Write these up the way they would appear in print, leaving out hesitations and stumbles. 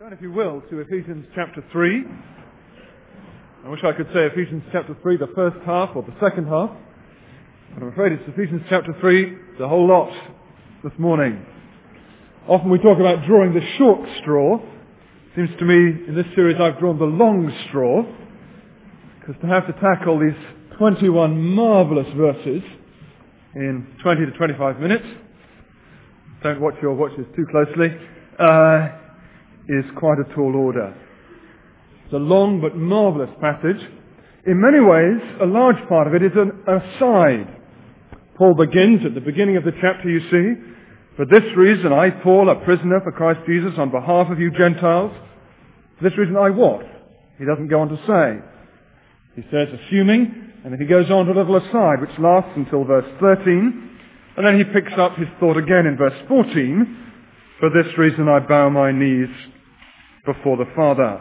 Turn, if you will, to Ephesians chapter 3. I wish I could say Ephesians chapter 3, the first half or the second half. But I'm afraid it's Ephesians chapter 3, the whole lot this morning. Often we talk about drawing the short straw. Seems to me in this series I've drawn the long straw. Because to have to tackle these 21 marvellous verses in 20 to 25 minutes, don't watch your watches too closely, is quite a tall order. It's a long but marvellous passage. In many ways, a large part of it is an aside. Paul begins at the beginning of the chapter, you see, "For this reason I, Paul, a prisoner for Christ Jesus, on behalf of you Gentiles." For this reason I what? He doesn't go on to say. He says, assuming, and then he goes on to a little aside, which lasts until verse 13, and then he picks up his thought again in verse 14, "For this reason I bow my knees before the Father."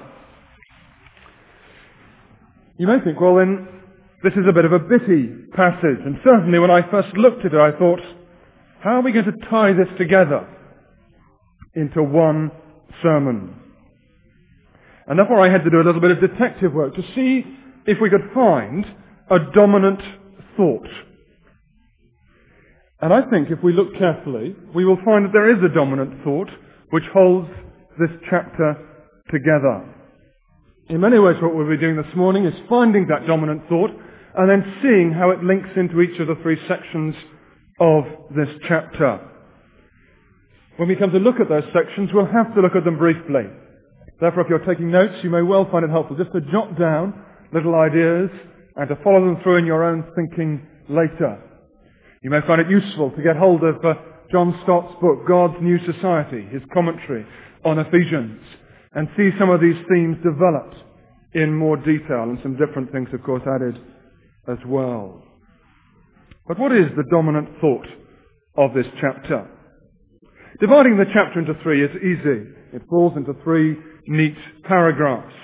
You may think, well then, this is a bit of a bitty passage. And certainly when I first looked at it, I thought, how are we going to tie this together into one sermon? And therefore I had to do a little bit of detective work to see if we could find a dominant thought. And I think if we look carefully, we will find that there is a dominant thought which holds this chapter together. In many ways what we'll be doing this morning is finding that dominant thought and then seeing how it links into each of the three sections of this chapter. When we come to look at those sections, we'll have to look at them briefly. Therefore, if you're taking notes, you may well find it helpful just to jot down little ideas and to follow them through in your own thinking later. You may find it useful to get hold of John Stott's book, God's New Society, his commentary on Ephesians, and see some of these themes developed in more detail, and some different things, of course, added as well. But what is the dominant thought of this chapter? Dividing the chapter into three is easy. It falls into three neat paragraphs.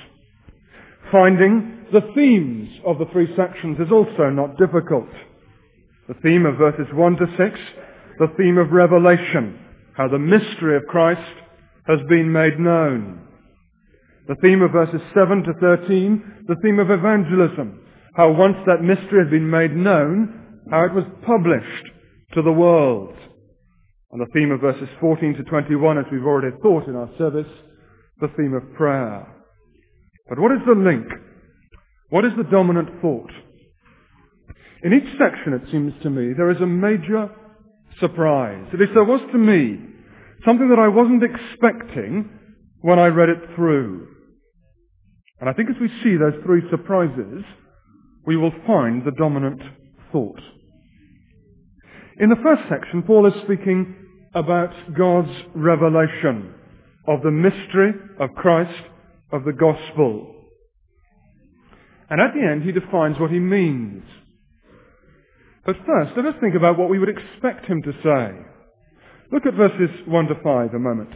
Finding the themes of the three sections is also not difficult. The theme of verses 1 to 6, the theme of revelation, how the mystery of Christ has been made known. The theme of verses 7 to 13, the theme of evangelism, how once that mystery had been made known, how it was published to the world. And the theme of verses 14 to 21, as we've already thought in our service, the theme of prayer. But what is the link? What is the dominant thought? In each section, it seems to me, there is a major surprise. At least there was to me, something that I wasn't expecting when I read it through. And I think as we see those three surprises, we will find the dominant thought. In the first section, Paul is speaking about God's revelation of the mystery of Christ, of the gospel. And at the end, he defines what he means. But first, let us think about what we would expect him to say. Look at verses 1 to 5 a moment.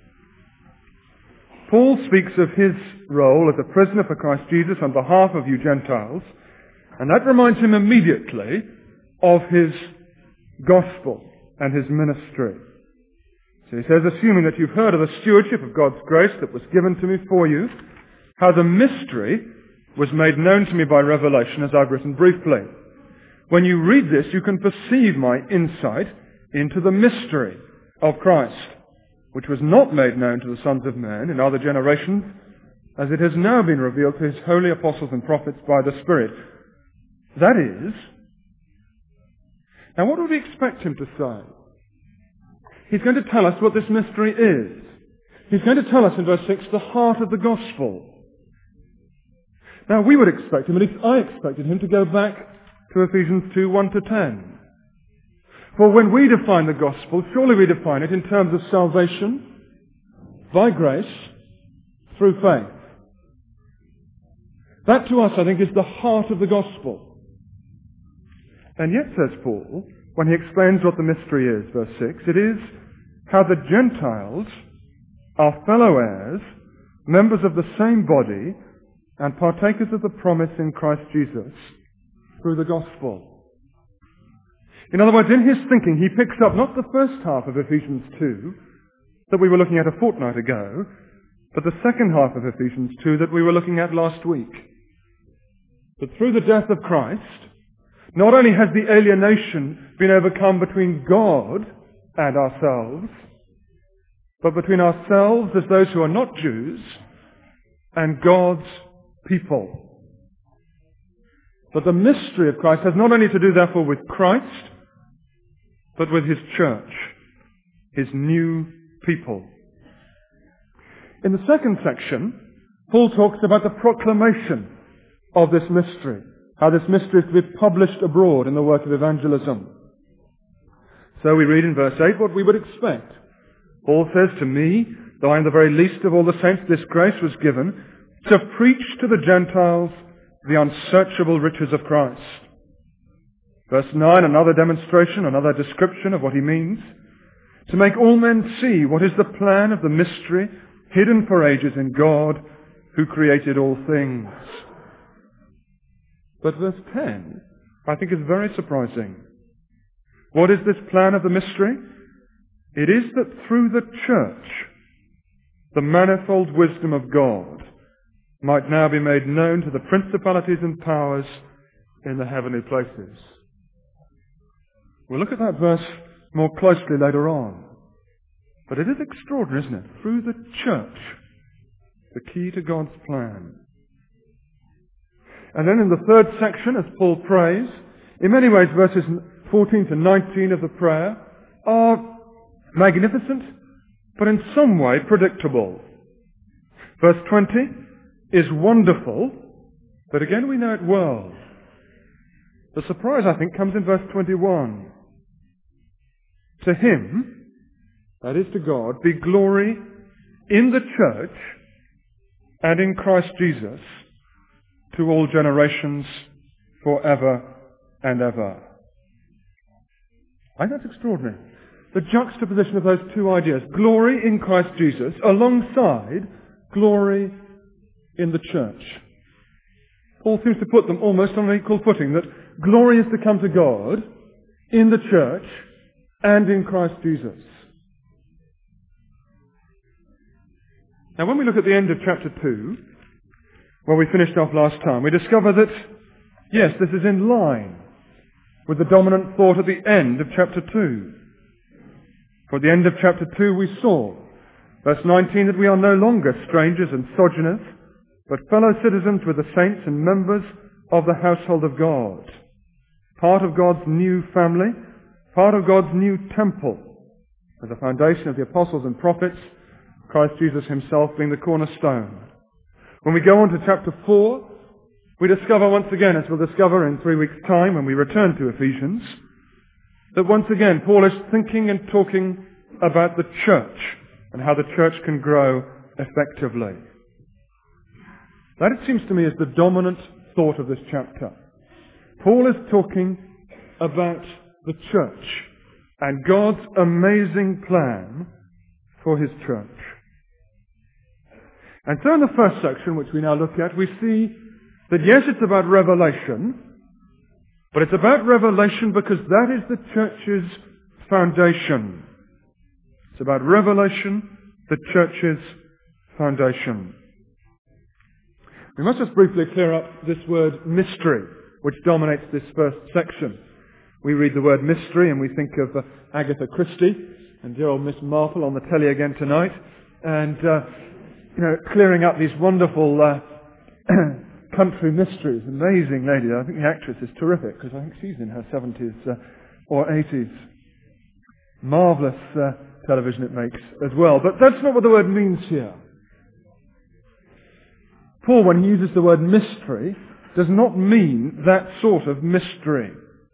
Paul speaks of his role as a prisoner for Christ Jesus on behalf of you Gentiles, and that reminds him immediately of his gospel and his ministry. So he says, assuming that you've heard of the stewardship of God's grace that was given to me for you, how the mystery was made known to me by revelation, as I've written briefly. When you read this, you can perceive my insight into the mystery of Christ, which was not made known to the sons of men in other generations, as it has now been revealed to his holy apostles and prophets by the Spirit. That is, now what would we expect him to say? He's going to tell us what this mystery is. He's going to tell us in verse 6 the heart of the gospel. Now we would expect him, at least I expected him, to go back to Ephesians 2, 1 to 10. For when we define the gospel, surely we define it in terms of salvation, by grace, through faith. That to us, I think, is the heart of the gospel. And yet, says Paul, when he explains what the mystery is, verse 6, it is how the Gentiles are fellow heirs, members of the same body, and partakers of the promise in Christ Jesus through the gospel. In other words, in his thinking, he picks up not the first half of Ephesians 2 that we were looking at a fortnight ago, but the second half of Ephesians 2 that we were looking at last week. That through the death of Christ, not only has the alienation been overcome between God and ourselves, but between ourselves as those who are not Jews and God's people. But the mystery of Christ has not only to do therefore with Christ, but with His church, His new people. In the second section, Paul talks about the proclamation of this mystery, how this mystery is to be published abroad in the work of evangelism. So we read in verse 8 what we would expect. Paul says, "To me, though I am the very least of all the saints, this grace was given to preach to the Gentiles the unsearchable riches of Christ." Verse 9, another demonstration, another description of what he means. "To make all men see what is the plan of the mystery hidden for ages in God who created all things." But verse 10, I think, is very surprising. What is this plan of the mystery? It is that through the church, the manifold wisdom of God might now be made known to the principalities and powers in the heavenly places. We'll look at that verse more closely later on. But it is extraordinary, isn't it? Through the church, the key to God's plan. And then in the third section, as Paul prays, in many ways verses 14 to 19 of the prayer are magnificent, but in some way predictable. Verse 20 is wonderful, but again we know it well. The surprise, I think, comes in verse 21. "To Him," that is to God, "be glory in the church and in Christ Jesus to all generations forever and ever." I think that's extraordinary. The juxtaposition of those two ideas, glory in Christ Jesus alongside glory in the church. Paul seems to put them almost on an equal footing, that glory is to come to God in the church and in Christ Jesus. Now, when we look at the end of chapter 2, where we finished off last time, we discover that, yes, this is in line with the dominant thought at the end of chapter 2. For at the end of chapter 2 we saw, verse 19, that we are no longer strangers and sojourners, but fellow citizens with the saints and members of the household of God, part of God's new family, part of God's new temple, as a foundation of the apostles and prophets, Christ Jesus himself being the cornerstone. When we go on to chapter 4, we discover once again, as we'll discover in 3 weeks' time when we return to Ephesians, that once again Paul is thinking and talking about the church and how the church can grow effectively. That, it seems to me, is the dominant thought of this chapter. Paul is talking about the church and God's amazing plan for his church. And so in the first section, which we now look at, we see that yes, it's about revelation, but it's about revelation because that is the church's foundation. It's about revelation, the church's foundation. We must just briefly clear up this word mystery, which dominates this first section. We read the word mystery and we think of Agatha Christie and dear old Miss Marple on the telly again tonight, and clearing up these wonderful country mysteries. Amazing lady. I think the actress is terrific because I think she's in her 70s or 80s. Marvellous television it makes as well. But that's not what the word means here. Paul, when he uses the word mystery, does not mean that sort of mystery.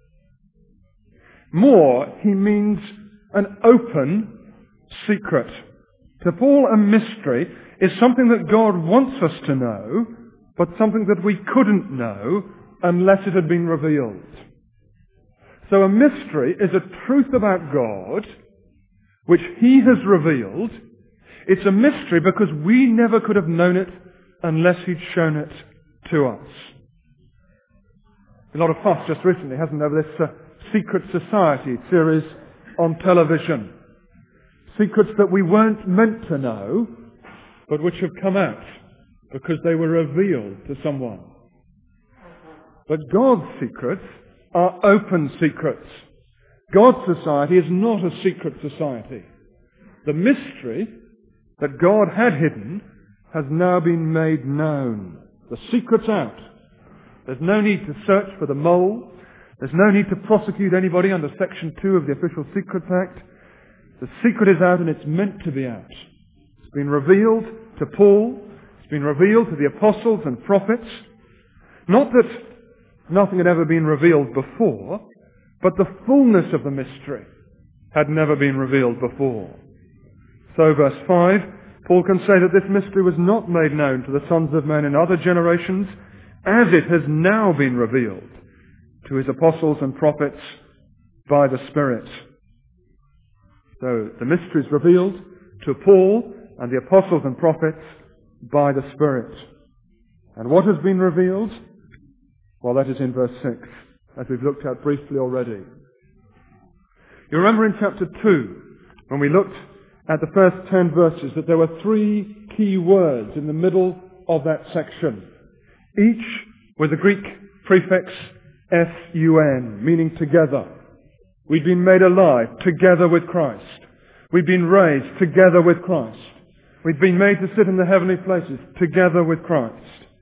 More, he means an open secret. To Paul, a mystery is something that God wants us to know, but something that we couldn't know unless it had been revealed. So a mystery is a truth about God which he has revealed. It's a mystery because we never could have known it unless he'd shown it to us. A lot of fuss just recently, hasn't there, over this Secret Society series on television. Secrets that we weren't meant to know, but which have come out because they were revealed to someone. But God's secrets are open secrets. God's society is not a secret society. The mystery that God had hidden has now been made known. The secret's out. There's no need to search for the mole. There's no need to prosecute anybody under Section 2 of the Official Secrets Act. The secret is out, and it's meant to be out. It's been revealed to Paul. It's been revealed to the apostles and prophets. Not that nothing had ever been revealed before, but the fullness of the mystery had never been revealed before. So, verse 5, Paul can say that this mystery was not made known to the sons of men in other generations, as it has now been revealed to his apostles and prophets by the Spirit. So, the mystery is revealed to Paul and the apostles and prophets by the Spirit. And what has been revealed? Well, that is in verse 6, as we've looked at briefly already. You remember in chapter 2, when we looked at the first 10 verses, that there were 3 key words in the middle of that section, each with the Greek prefix S-U-N, meaning together. We've been made alive together with Christ. We've been raised together with Christ. We've been made to sit in the heavenly places together with Christ.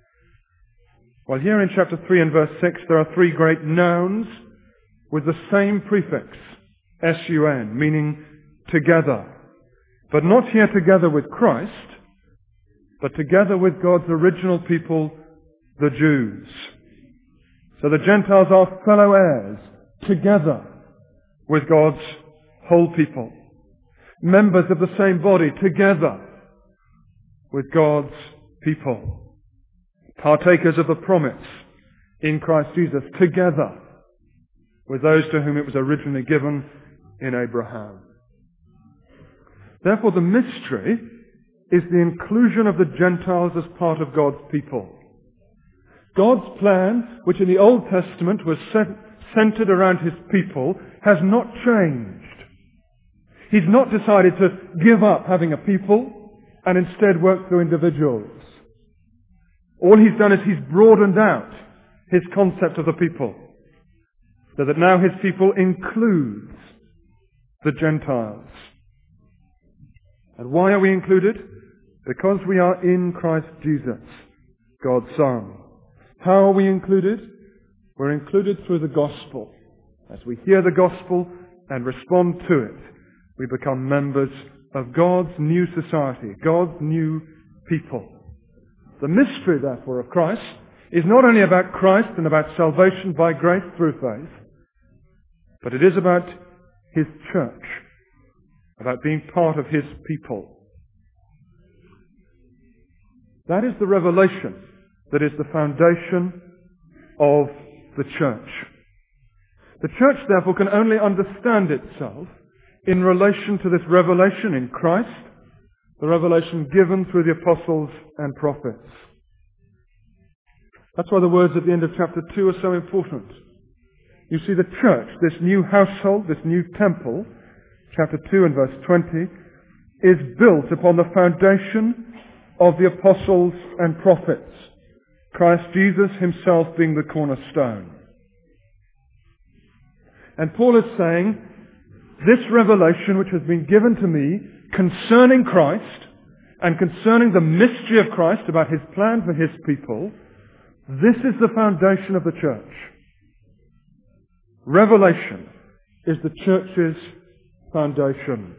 Well, here in chapter 3 and verse 6, there are 3 great nouns with the same prefix, S-U-N, meaning together. But not here together with Christ, but together with God's original people, the Jews. So the Gentiles are fellow heirs together with God's whole people. Members of the same body together with God's people. Partakers of the promise in Christ Jesus together with those to whom it was originally given in Abraham. Therefore, the mystery is the inclusion of the Gentiles as part of God's people. God's plan, which in the Old Testament was centered around his people, has not changed. He's not decided to give up having a people and instead work through individuals. All he's done is he's broadened out his concept of the people, so that now his people includes the Gentiles. And why are we included? Because we are in Christ Jesus, God's Son. How are we included? We're included through the gospel. As we hear the gospel and respond to it, we become members of God's new society, God's new people. The mystery, therefore, of Christ is not only about Christ and about salvation by grace through faith, but it is about his church, about being part of his people. That is the revelation that is the foundation of the church. The church, therefore, can only understand itself in relation to this revelation in Christ, the revelation given through the apostles and prophets. That's why the words at the end of chapter 2 are so important. You see, the church, this new household, this new temple, chapter 2 and verse 20, is built upon the foundation of the apostles and prophets, Christ Jesus himself being the cornerstone. And Paul is saying, this revelation which has been given to me concerning Christ and concerning the mystery of Christ about his plan for his people, this is the foundation of the church. Revelation is the church's foundation.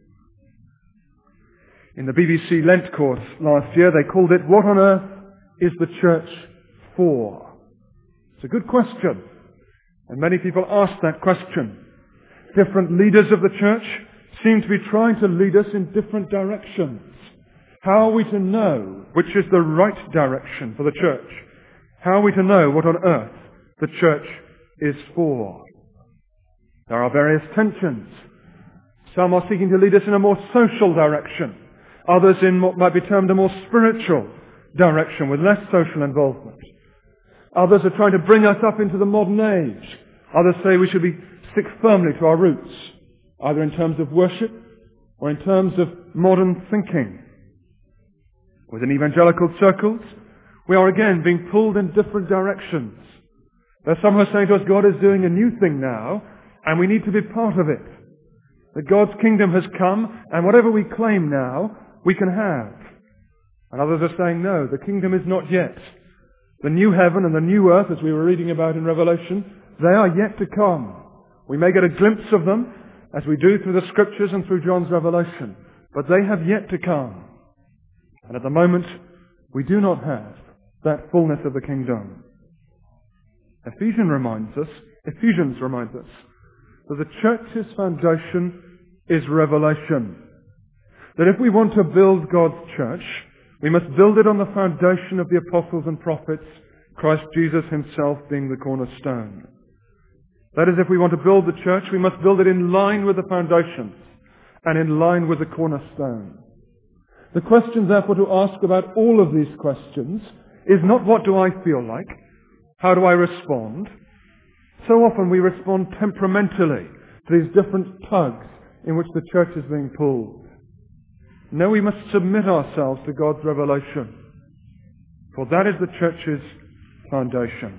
In the BBC Lent course last year, they called it, "What on earth is the church for?" It's a good question, and many people ask that question. Different leaders of the church seem to be trying to lead us in different directions. How are we to know which is the right direction for the church? How are we to know what on earth the church is for? There are various tensions. Some are seeking to lead us in a more social direction. Others in what might be termed a more spiritual direction with less social involvement. Others are trying to bring us up into the modern age. Others say we should stick firmly to our roots, either in terms of worship or in terms of modern thinking. Within evangelical circles, we are again being pulled in different directions. There's some who are saying to us, God is doing a new thing now, and we need to be part of it. That God's kingdom has come, and whatever we claim now, we can have. And others are saying, no, the kingdom is not yet. The new heaven and the new earth, as we were reading about in Revelation, they are yet to come. We may get a glimpse of them, as we do through the Scriptures and through John's Revelation, but they have yet to come. And at the moment, we do not have that fullness of the kingdom. Ephesians reminds us that the church's foundation is revelation. That if we want to build God's church, we must build it on the foundation of the apostles and prophets, Christ Jesus himself being the cornerstone. That is, if we want to build the church, we must build it in line with the foundations and in line with the cornerstone. The question, therefore, to ask about all of these questions is not what do I feel like? How do I respond? So often we respond temperamentally to these different tugs in which the church is being pulled. No, we must submit ourselves to God's revelation, for that is the church's foundation.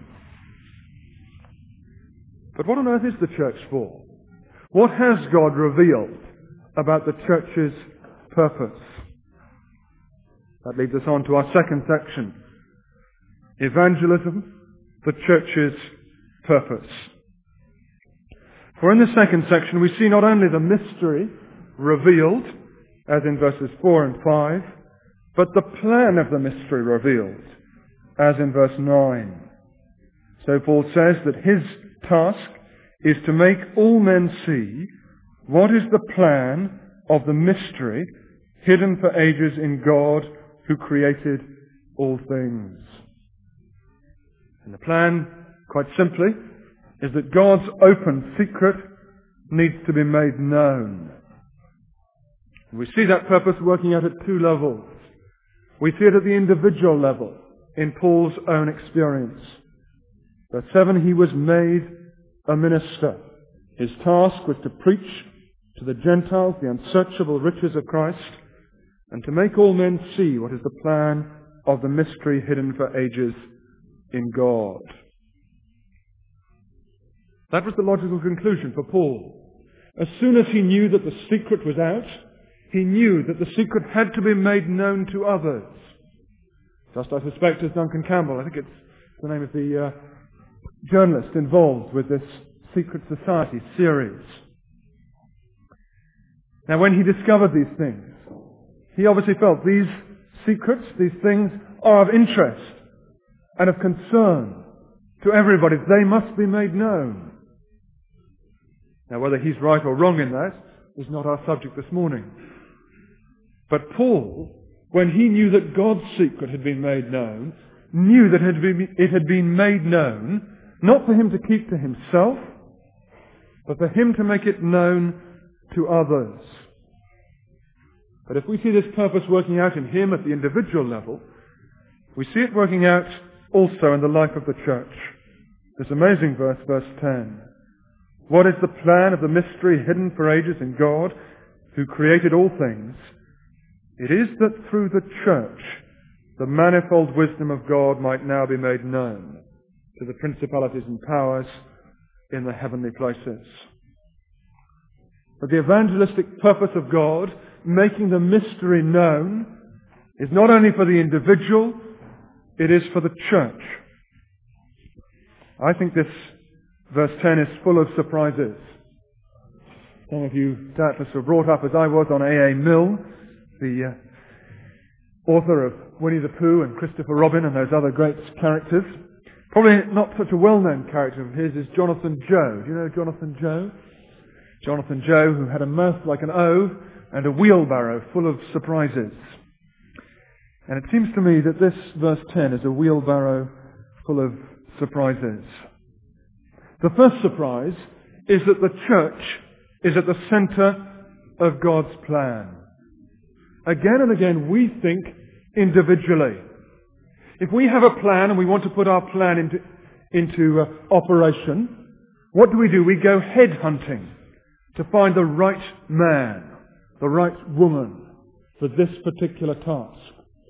But what on earth is the church for? What has God revealed about the church's purpose? That leads us on to our second section. Evangelism, the church's purpose. For in the second section we see not only the mystery revealed, as in verses 4 and 5, but the plan of the mystery revealed, as in verse 9. So Paul says that his task is to make all men see what is the plan of the mystery hidden for ages in God who created all things. And the plan, quite simply, is that God's open secret needs to be made known. And we see that purpose working out at two levels. We see it at the individual level, in Paul's own experience. Verse 7, he was made a minister. His task was to preach to the Gentiles the unsearchable riches of Christ, and to make all men see what is the plan of the mystery hidden for ages in God. That was the logical conclusion for Paul. As soon as he knew that the secret was out, he knew that the secret had to be made known to others. Just, I suspect, as Duncan Campbell, I think it's the name of the journalist involved with this Secret Society series. Now, when he discovered these things, he obviously felt these secrets, these things, are of interest and of concern to everybody. They must be made known. Now, whether he's right or wrong in that is not our subject this morning. But Paul, when he knew that God's secret had been made known, knew that it had been made known, not for him to keep to himself, but for him to make it known to others. But if we see this purpose working out in him at the individual level, we see it working out also in the life of the church. This amazing verse, verse 10. What is the plan of the mystery hidden for ages in God, who created all things? It is that through the church, the manifold wisdom of God might now be made known to the principalities and powers in the heavenly places. But the evangelistic purpose of God, making the mystery known, is not only for the individual, it is for the church. I think this verse 10 is full of surprises. Some of you doubtless were brought up as I was on A.A. Milne, the author of Winnie the Pooh and Christopher Robin and those other great characters. Probably not such a well-known character of his is Jonathan Joe. Do you know Jonathan Joe? Jonathan Joe, who had a mouth like an O and a wheelbarrow full of surprises. And it seems to me that this verse 10 is a wheelbarrow full of surprises. The first surprise is that the church is at the center of God's plan. Again and again we think individually. If we have a plan and we want to put our plan into operation, what do? We go headhunting to find the right man, the right woman for this particular task.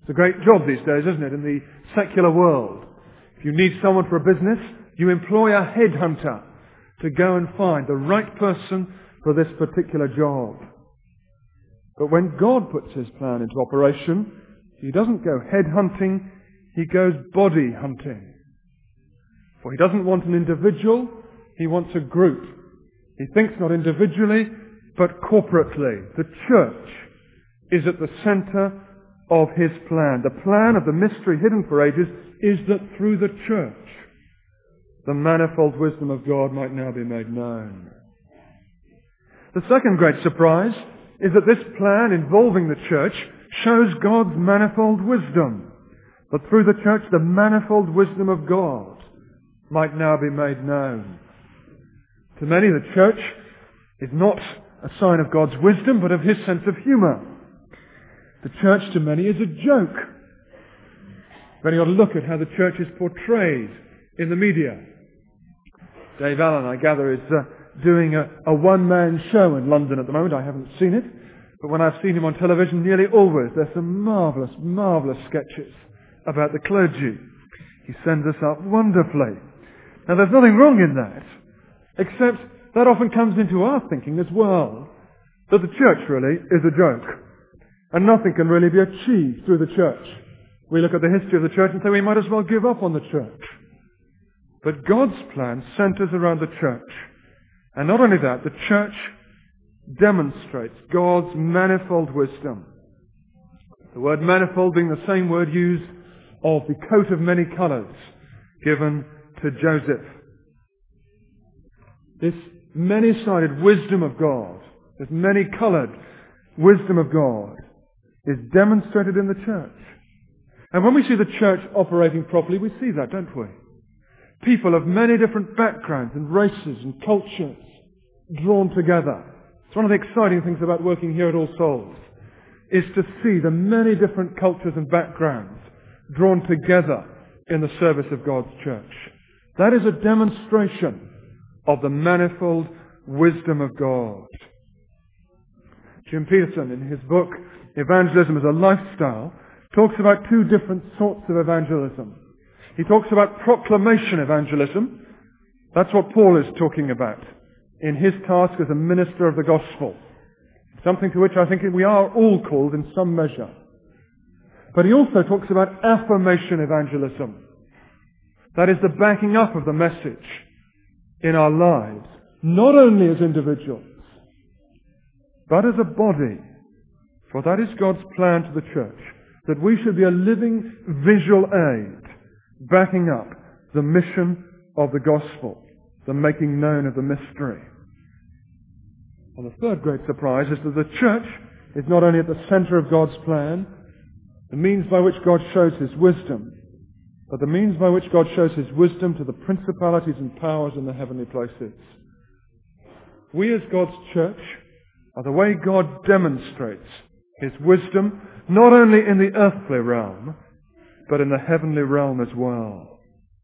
It's a great job these days, isn't it, in the secular world. If you need someone for a business, you employ a headhunter to go and find the right person for this particular job. But when God puts His plan into operation, He doesn't go headhunting, He goes body hunting. For He doesn't want an individual, He wants a group. He thinks not individually, but corporately. The church is at the center of His plan. The plan of the mystery hidden for ages is that through the church, the manifold wisdom of God might now be made known. The second great surprise is that this plan involving the church shows God's manifold wisdom. But through the church, the manifold wisdom of God might now be made known. To many, the church is not a sign of God's wisdom, but of His sense of humour. The church to many is a joke. When you ought to look at how the church is portrayed in the media. Dave Allen, I gather, is doing a one-man show in London at the moment. I haven't seen it, but when I've seen him on television, nearly always there's some marvellous, marvellous sketches about the clergy. He sends us up wonderfully. Now there's nothing wrong in that, except that often comes into our thinking as well, that the church really is a joke, and nothing can really be achieved through the church. We look at the history of the church and say we might as well give up on the church. But God's plan centers around the church. And not only that, the church demonstrates God's manifold wisdom. The word manifold being the same word used of the coat of many colours given to Joseph. This many-sided wisdom of God, this many-coloured wisdom of God, is demonstrated in the church. And when we see the church operating properly, we see that, don't we? People of many different backgrounds and races and cultures drawn together. It's one of the exciting things about working here at All Souls, is to see the many different cultures and backgrounds drawn together in the service of God's church. That is a demonstration of the manifold wisdom of God. Jim Peterson, in his book, Evangelism as a Lifestyle, talks about two different sorts of evangelism. He talks about proclamation evangelism. That's what Paul is talking about in his task as a minister of the gospel. Something to which I think we are all called in some measure. But he also talks about affirmation evangelism. That is the backing up of the message in our lives, not only as individuals, but as a body. For that is God's plan to the church, that we should be a living visual aid, backing up the mission of the gospel, the making known of the mystery. And the third great surprise is that the church is not only at the centre of God's plan, the means by which God shows His wisdom, but the means by which God shows His wisdom to the principalities and powers in the heavenly places. We as God's church are the way God demonstrates His wisdom, not only in the earthly realm, but in the heavenly realm as well.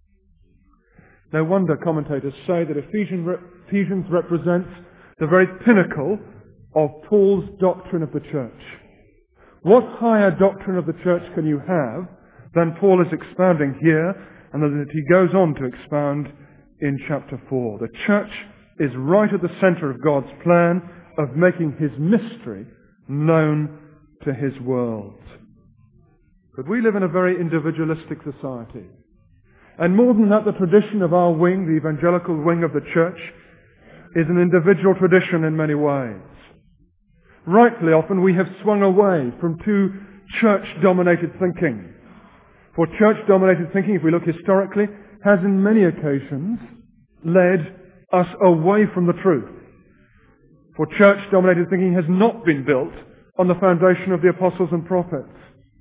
No wonder commentators say that Ephesians represents the very pinnacle of Paul's doctrine of the church. What higher doctrine of the church can you have than Paul is expounding here, and that he goes on to expound in chapter 4. The church is right at the centre of God's plan of making His mystery known to His world. But we live in a very individualistic society. And more than that, the tradition of our wing, the evangelical wing of the church, is an individual tradition in many ways. Rightly often we have swung away from too church-dominated thinking. For church-dominated thinking, if we look historically, has in many occasions led us away from the truth. For church-dominated thinking has not been built on the foundation of the apostles and prophets.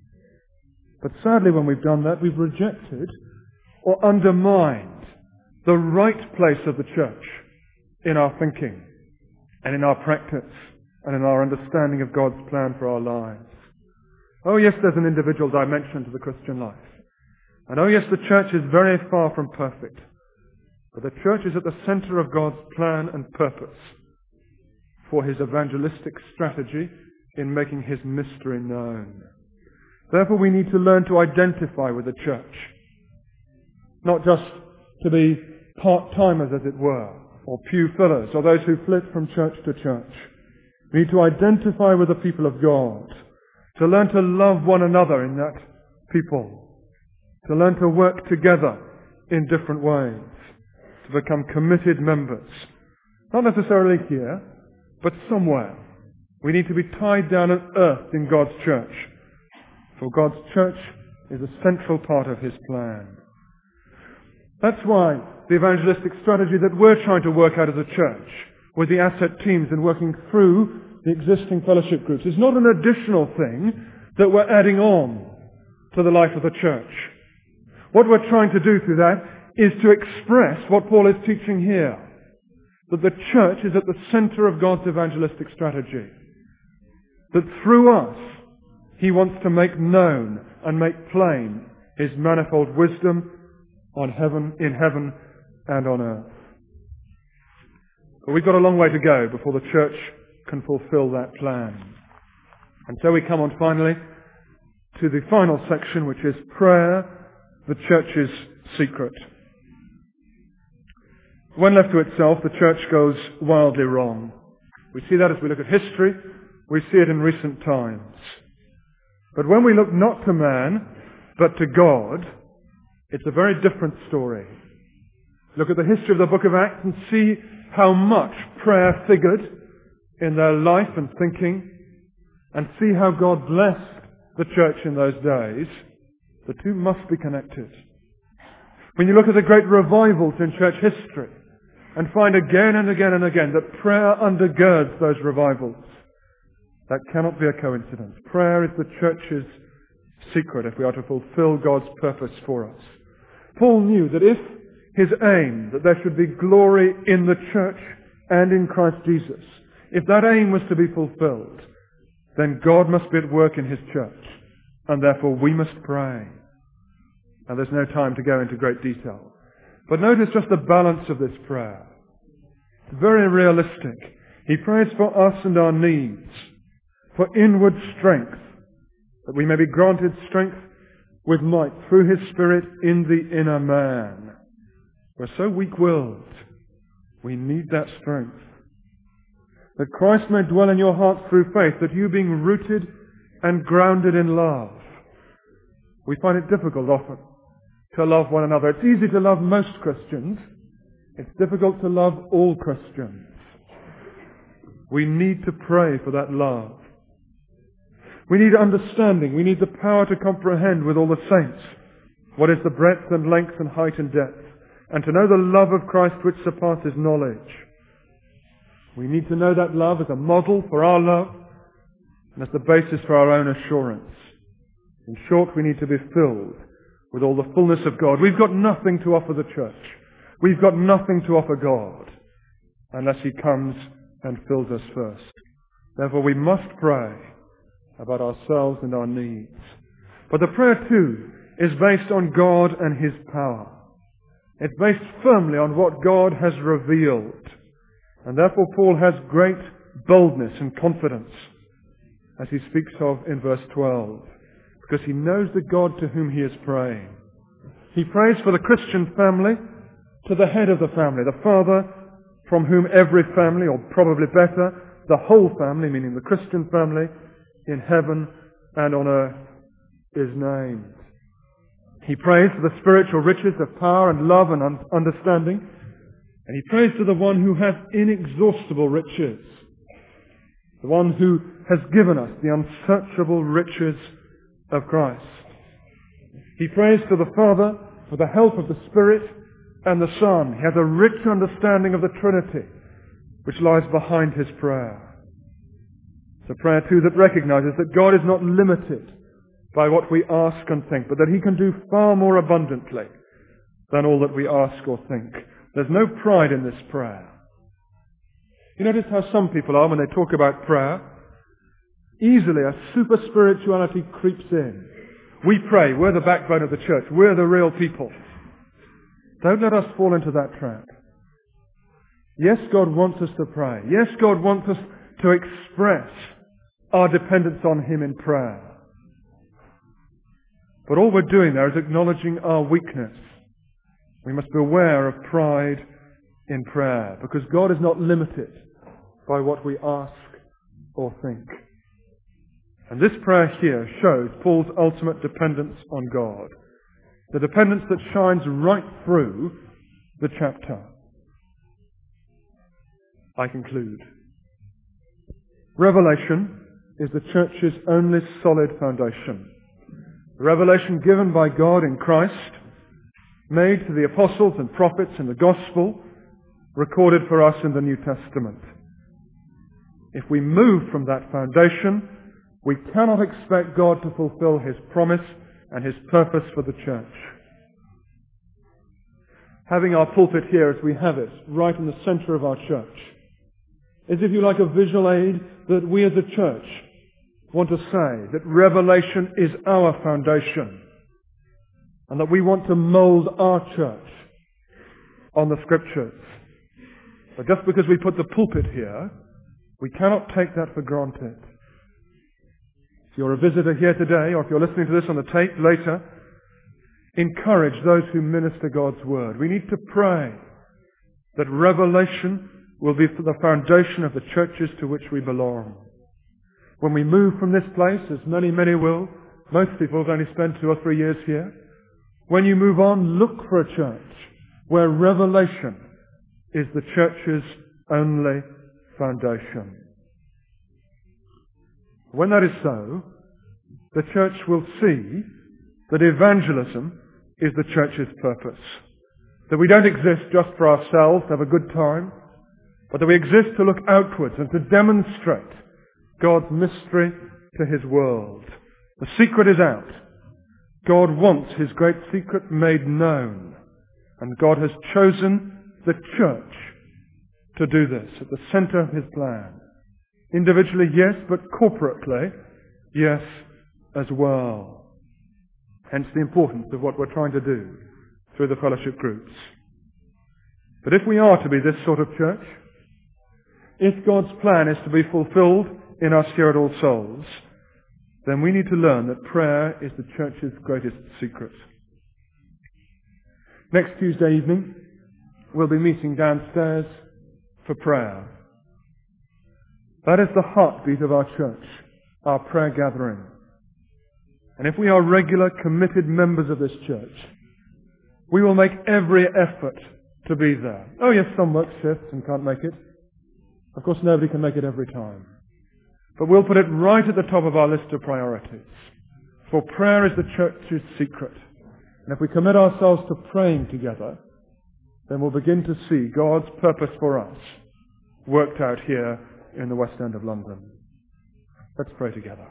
But sadly, when we've done that, we've rejected or undermined the right place of the church in our thinking and in our practice and in our understanding of God's plan for our lives. Oh yes, there's an individual dimension to the Christian life. And oh yes, the church is very far from perfect. But the church is at the center of God's plan and purpose for His evangelistic strategy in making His mystery known. Therefore we need to learn to identify with the church. Not just to be part-timers, as it were, or pew fillers, or those who flit from church to church. We need to identify with the people of God, to learn to love one another in that people, to learn to work together in different ways, to become committed members. Not necessarily here, but somewhere. We need to be tied down and earthed in God's church, for God's church is a central part of His plan. That's why the evangelistic strategy that we're trying to work out as a church, with the asset teams and working through the existing fellowship groups, is not an additional thing that we're adding on to the life of the church. What we're trying to do through that is to express what Paul is teaching here, that the church is at the center of God's evangelistic strategy, that through us He wants to make known and make plain His manifold wisdom in heaven and on earth. But we've got a long way to go before the church can fulfill that plan. And so we come on finally to the final section, which is prayer, the church's secret. When left to itself, the church goes wildly wrong. We see that as we look at history. We see it in recent times. But when we look not to man, but to God, it's a very different story. Look at the history of the book of Acts and see how much prayer figured in their life and thinking, and see how God blessed the church in those days. The two must be connected. When you look at the great revivals in church history and find again and again and again that prayer undergirds those revivals, that cannot be a coincidence. Prayer is the church's secret if we are to fulfill God's purpose for us. Paul knew that if his aim, that there should be glory in the church and in Christ Jesus, if that aim was to be fulfilled, then God must be at work in His church, and therefore we must pray. Now there's no time to go into great detail, but notice just the balance of this prayer. It's very realistic. He prays for us and our needs, for inward strength, that we may be granted strength with might through His Spirit in the inner man. We're so weak-willed. We need that strength. That Christ may dwell in your hearts through faith, that you being rooted and grounded in love. We find it difficult often to love one another. It's easy to love most Christians. It's difficult to love all Christians. We need to pray for that love. We need understanding. We need the power to comprehend with all the saints what is the breadth and length and height and depth, and to know the love of Christ which surpasses knowledge. We need to know that love as a model for our love and as the basis for our own assurance. In short, we need to be filled with all the fullness of God. We've got nothing to offer the church. We've got nothing to offer God unless He comes and fills us first. Therefore, we must pray about ourselves and our needs. But the prayer too is based on God and His power. It's based firmly on what God has revealed. And therefore Paul has great boldness and confidence as he speaks of in verse 12, because he knows the God to whom he is praying. He prays for the Christian family to the head of the family, the Father from whom every family, or probably better, the whole family, meaning the Christian family, in heaven and on earth is named. He prays for the spiritual riches of power and love and understanding. And he prays to the one who has inexhaustible riches, the one who has given us the unsearchable riches of Christ. He prays to the Father for the help of the Spirit and the Son. He has a rich understanding of the Trinity, which lies behind his prayer. It's a prayer too that recognizes that God is not limited by what we ask and think, but that He can do far more abundantly than all that we ask or think. There's no pride in this prayer. You notice how some people are when they talk about prayer? Easily a super spirituality creeps in. We pray, we're the backbone of the church, we're the real people. Don't let us fall into that trap. Yes, God wants us to pray. Yes, God wants us to express our dependence on Him in prayer. But all we're doing there is acknowledging our weakness. We must be aware of pride in prayer, because God is not limited by what we ask or think. And this prayer here shows Paul's ultimate dependence on God, the dependence that shines right through the chapter. I conclude. Revelation is the church's only solid foundation. The revelation given by God in Christ, made to the apostles and prophets in the gospel, recorded for us in the New Testament. If we move from that foundation, we cannot expect God to fulfill His promise and His purpose for the church. Having our pulpit here as we have it, right in the center of our church, is, if you like, a visual aid that we as a church want to say that revelation is our foundation, and that we want to mould our church on the Scriptures. But just because we put the pulpit here, we cannot take that for granted. If you're a visitor here today, or if you're listening to this on the tape later, encourage those who minister God's Word. We need to pray that revelation will be the foundation of the churches to which we belong. When we move from this place, as many will, most people have only spent 2 or 3 years here. When you move on, look for a church where revelation is the church's only foundation. When that is so, the church will see that evangelism is the church's purpose. That we don't exist just for ourselves, to have a good time, but that we exist to look outwards and to demonstrate God's mystery to His world. The secret is out. God wants His great secret made known. And God has chosen the church to do this at the center of His plan. Individually, yes, but corporately, yes, as well. Hence the importance of what we're trying to do through the fellowship groups. But if we are to be this sort of church, if God's plan is to be fulfilled in us here at All Souls, then we need to learn that prayer is the church's greatest secret. Next Tuesday evening, we'll be meeting downstairs for prayer. That is the heartbeat of our church, our prayer gathering. And if we are regular, committed members of this church, we will make every effort to be there. Oh yes, some work shifts and can't make it. Of course, nobody can make it every time. But we'll put it right at the top of our list of priorities. For prayer is the church's secret. And if we commit ourselves to praying together, then we'll begin to see God's purpose for us worked out here in the West End of London. Let's pray together.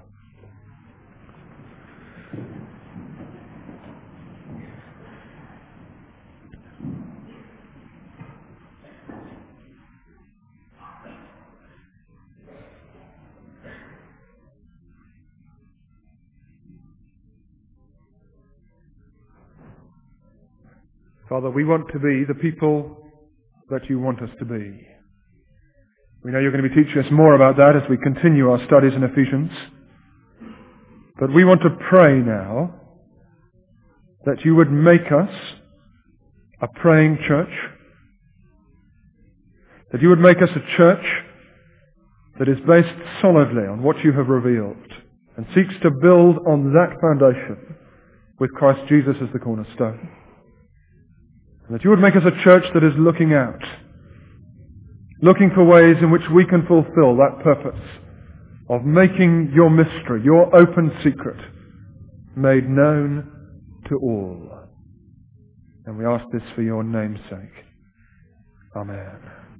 Father, we want to be the people that you want us to be. We know you're going to be teaching us more about that as we continue our studies in Ephesians. But we want to pray now that you would make us a praying church, that you would make us a church that is based solidly on what you have revealed and seeks to build on that foundation with Christ Jesus as the cornerstone. And that you would make us a church that is looking out, looking for ways in which we can fulfill that purpose of making your mystery, your open secret, made known to all. And we ask this for your name's sake. Amen.